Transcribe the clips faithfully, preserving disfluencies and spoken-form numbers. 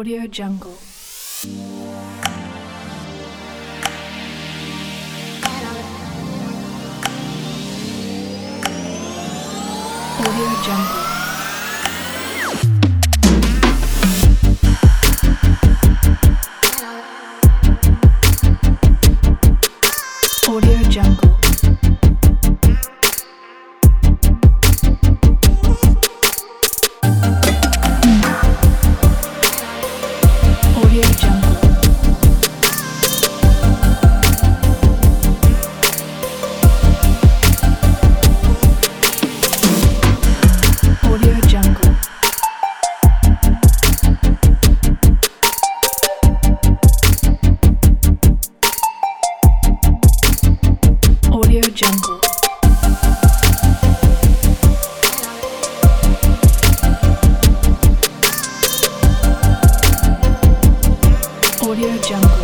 Audio Jungle. Audio Jungle. Audio Jungle. Audio Jungle. Audio Jungle. Audio Jungle. Audio Jungle.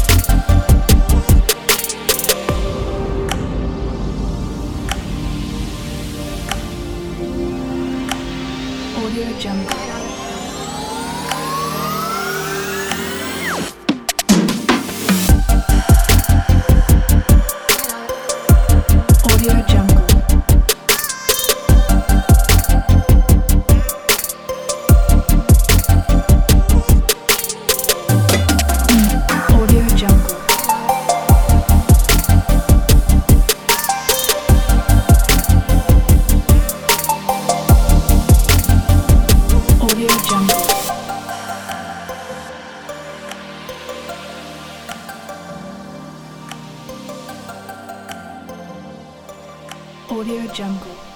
Audio Jungle. Audio Jungle. Audio Jungle. Audio Jungle. Audio Jungle.